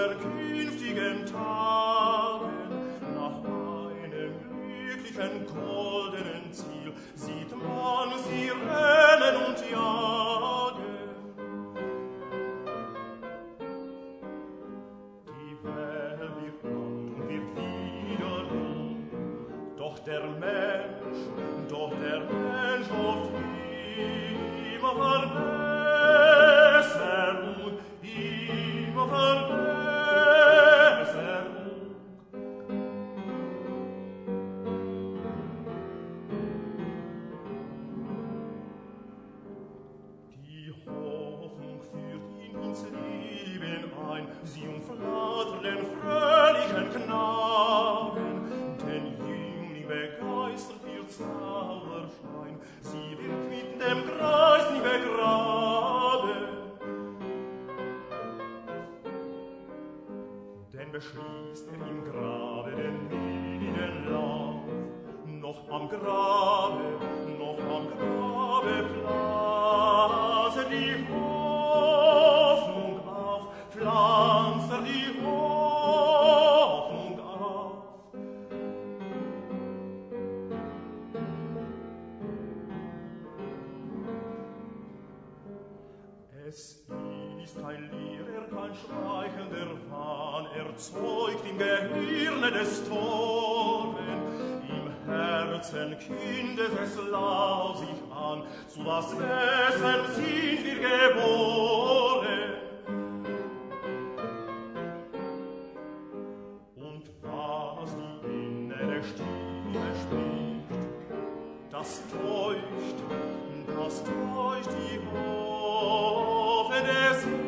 aller künftigen Tagen, nach einem glücklichen goldenen Ziel, sieht man sie rennen und jagen. Die Welt wird alt und wird wieder jung, doch der Mensch hofft immer Verbesserung, immer Verbesserung. Die Hoffnung führt ihn ins Leben ein, sie umflattert den fröhlichen Knaben, den Jüngling begeistert ihr Zauberschein, sie wird mit dem Kreis nie begraben. Denn beschließt im Grabe den milden Lauf, noch am Grabe blase die Hoffnung auf, pflanze die Hoffnung auf. Es ist kein Lehrer, kein schleichender Wahn, erzeugt im Gehirne des Toren, im Herzen kündet es laut sich an, zu was Wesen sind wir geboren. Und was die innere Stimme spricht, das täuscht die Hoffnung des